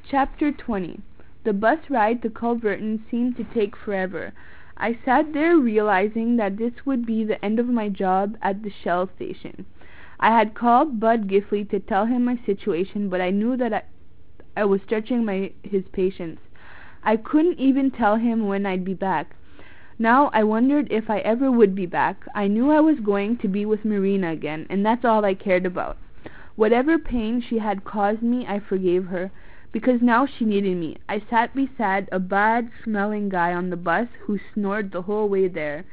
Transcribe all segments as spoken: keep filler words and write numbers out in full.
Chapter twenty. The bus ride to Culverton seemed to take forever. I sat there realizing that this would be the end of my job at the Shell station. I had called Bud Giffley to tell him my situation, but I knew that I, I was stretching my his patience. I couldn't even tell him when I'd be back. Now I wondered if I ever would be back. I knew I was going to be with Marina again, and that's all I cared about. Whatever pain she had caused me, I forgave her, because now she needed me. I sat beside a bad-smelling guy on the bus who snored the whole way there.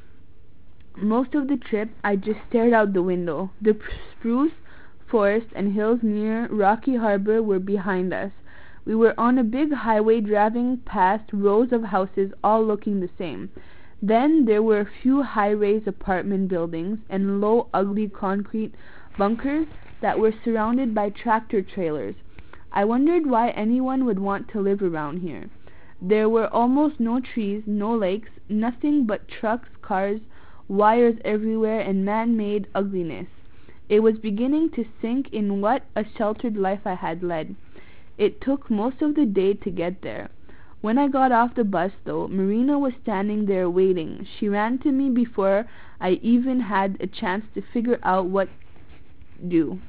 Most of the trip, I just stared out the window. The spruce forest and hills near Rocky Harbor were behind us. We were on a big highway driving past rows of houses all looking the same. Then there were a few high-rise apartment buildings and low, ugly concrete bunkers that were surrounded by tractor trailers. I wondered why anyone would want to live around here. There were almost no trees, no lakes, nothing but trucks, cars, wires everywhere, and man-made ugliness. It was beginning to sink in what a sheltered life I had led. It took most of the day to get there. When I got off the bus, though, Marina was standing there waiting. She ran to me before I even had a chance to figure out what to do.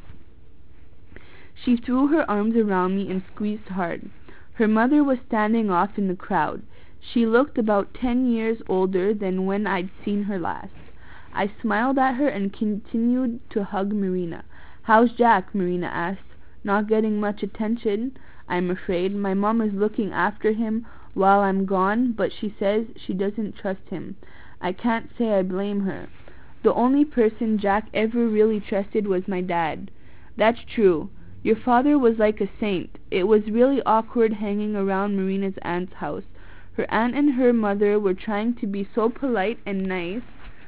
She threw her arms around me and squeezed hard. Her mother was standing off in the crowd. She looked about ten years older than when I'd seen her last. I smiled at her and continued to hug Marina. "How's Jack?" Marina asked. "Not getting much attention, I'm afraid. My mom is looking after him while I'm gone, but she says she doesn't trust him. I can't say I blame her. The only person Jack ever really trusted was my dad." "That's true. Your father was like a saint." It was really awkward hanging around Marina's aunt's house. Her aunt and her mother were trying to be so polite and nice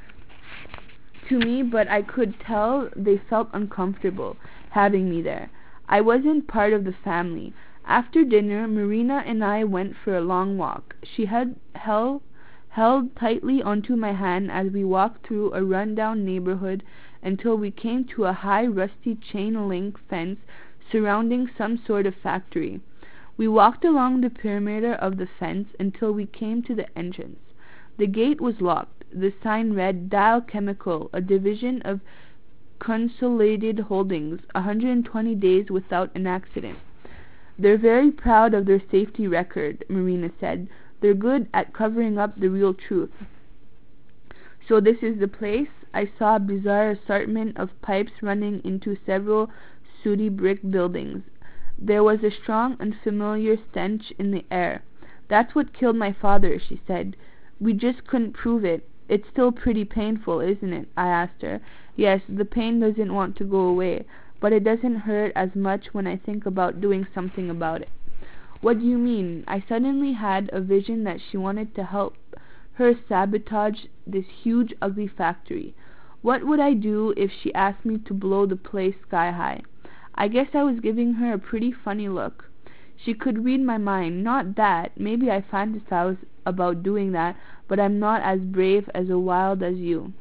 to me, but I could tell they felt uncomfortable having me there. I wasn't part of the family. After dinner, Marina and I went for a long walk. She had held, held tightly onto my hand as we walked through a run-down neighborhood until we came to a high, rusty chain-link fence surrounding some sort of factory. We walked along the perimeter of the fence until we came to the entrance. The gate was locked. The sign read Dial Chemical, a division of Consolidated Holdings, one hundred twenty days without an accident. "They're very proud of their safety record," Marina said. "They're good at covering up the real truth." "So this is the place?" I saw a bizarre assortment of pipes running into several sooty brick buildings. There was a strong, unfamiliar stench in the air. "That's what killed my father," she said. "We just couldn't prove it." "It's still pretty painful, isn't it?" I asked her. "Yes, the pain doesn't want to go away, but it doesn't hurt as much when I think about doing something about it." "What do you mean?" I suddenly had a vision that she wanted to help her sabotage this huge, ugly factory. What would I do if she asked me to blow the place sky high? I guess I was giving her a pretty funny look. She could read my mind. Not that. Maybe I fantasize about doing that, but I'm not as brave as a wild as you.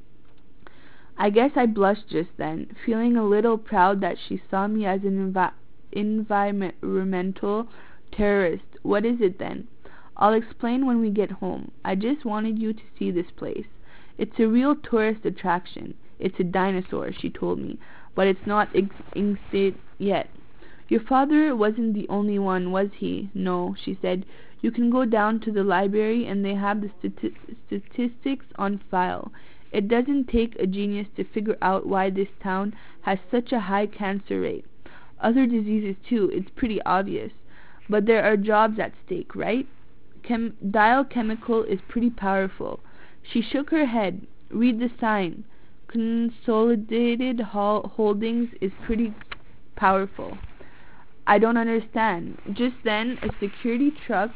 I guess I blushed just then, feeling a little proud that she saw me as an envi environmental terrorist. "What is it then?" "I'll explain when we get home. I just wanted you to see this place. It's a real tourist attraction. It's a dinosaur," she told me, "but it's not extinct yet." "Your father wasn't the only one, was he?" "No," she said. "You can go down to the library and they have the stati statistics on file. It doesn't take a genius to figure out why this town has such a high cancer rate. Other diseases too, it's pretty obvious. But there are jobs at stake, right? Chem Dial Chemical is pretty powerful." She shook her head. "Read the sign. Consolidated Holdings is pretty powerful." "I don't understand." Just then a security truck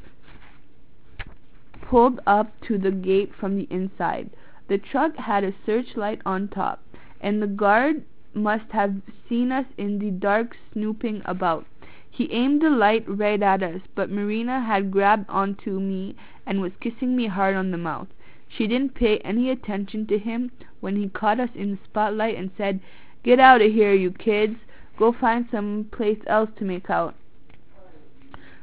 pulled up to the gate from the inside. The truck had a searchlight on top, and the guard must have seen us in the dark snooping about. He aimed the light right at us, but Marina had grabbed onto me and was kissing me hard on the mouth. She didn't pay any attention to him when he caught us in the spotlight and said, "Get out of here, you kids. Go find some place else to make out."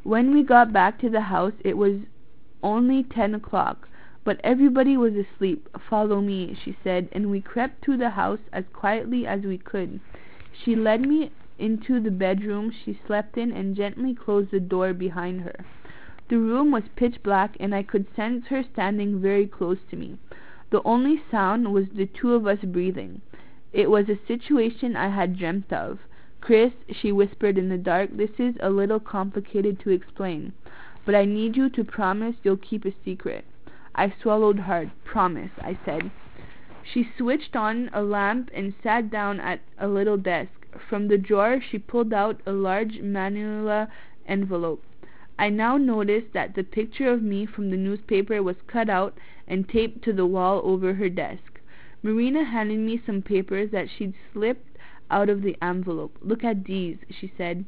When we got back to the house, it was only ten o'clock, but everybody was asleep. "Follow me," she said, and we crept through the house as quietly as we could. She led me into the bedroom she slept in and gently closed the door behind her. The room was pitch black, and I could sense her standing very close to me. The only sound was the two of us breathing. It was a situation I had dreamt of. "Chris," she whispered in the dark, "this is a little complicated to explain, but I need you to promise you'll keep a secret." I swallowed hard. "Promise," I said. She switched on a lamp and sat down at a little desk. From the drawer she pulled out a large manila envelope. I now noticed that the picture of me from the newspaper was cut out and taped to the wall over her desk. Marina handed me some papers that she'd slipped out of the envelope. "Look at these," she said.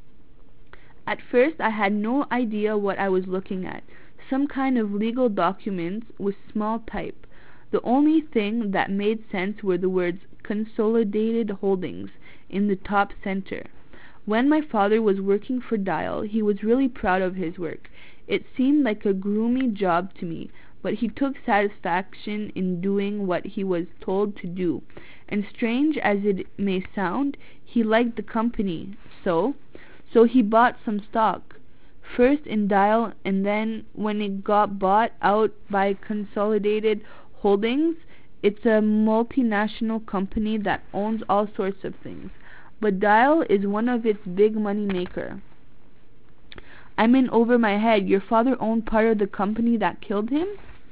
At first I had no idea what I was looking at. Some kind of legal documents with small type. The only thing that made sense were the words "Consolidated Holdings" in the top center. When my father was working for Dial, he was really proud of his work. It seemed like a gloomy job to me, but he took satisfaction in doing what he was told to do, and strange as it may sound, he liked the company. So, so he bought some stock, first in Dial, and then when it got bought out by Consolidated Holdings. It's a multinational company that owns all sorts of things, but Dial is one of its big money maker. I'm in over my head. Your father owned part of the company that killed him?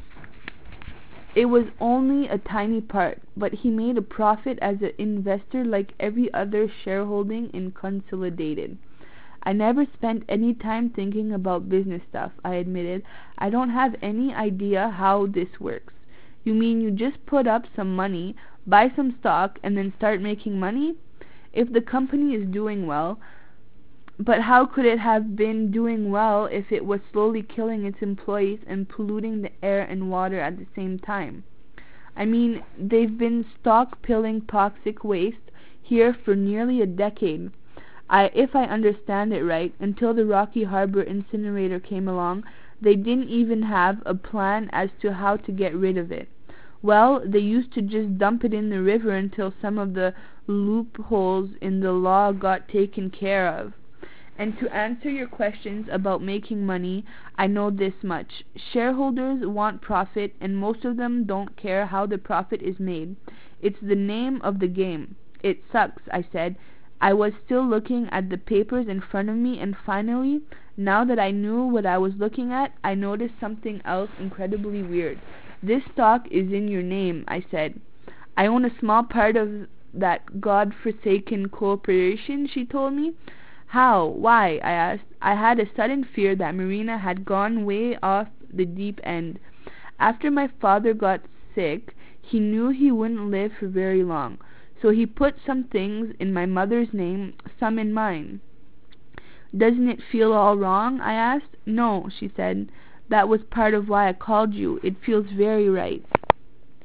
It was only a tiny part, but he made a profit as an investor like every other shareholding in Consolidated. I never spent any time thinking about business stuff, I admitted. I don't have any idea how this works. You mean you just put up some money, buy some stock, and then start making money? If the company is doing well, but how could it have been doing well if it was slowly killing its employees and polluting the air and water at the same time? I mean, they've been stockpiling toxic waste here for nearly a decade. I, if I understand it right, until the Rocky Harbor incinerator came along, they didn't even have a plan as to how to get rid of it. Well, they used to just dump it in the river until some of the loopholes in the law got taken care of. And to answer your questions about making money, I know this much. Shareholders want profit, and most of them don't care how the profit is made. It's the name of the game. It sucks, I said. I was still looking at the papers in front of me, and finally, now that I knew what I was looking at, I noticed something else incredibly weird. "This stock is in your name," I said. "I own a small part of that God-forsaken corporation," she told me. "How? Why?" I asked. I had a sudden fear that Marina had gone way off the deep end. After my father got sick, he knew he wouldn't live for very long, so he put some things in my mother's name, some in mine. "Doesn't it feel all wrong?" I asked. "No," she said. "That was part of why I called you. It feels very right."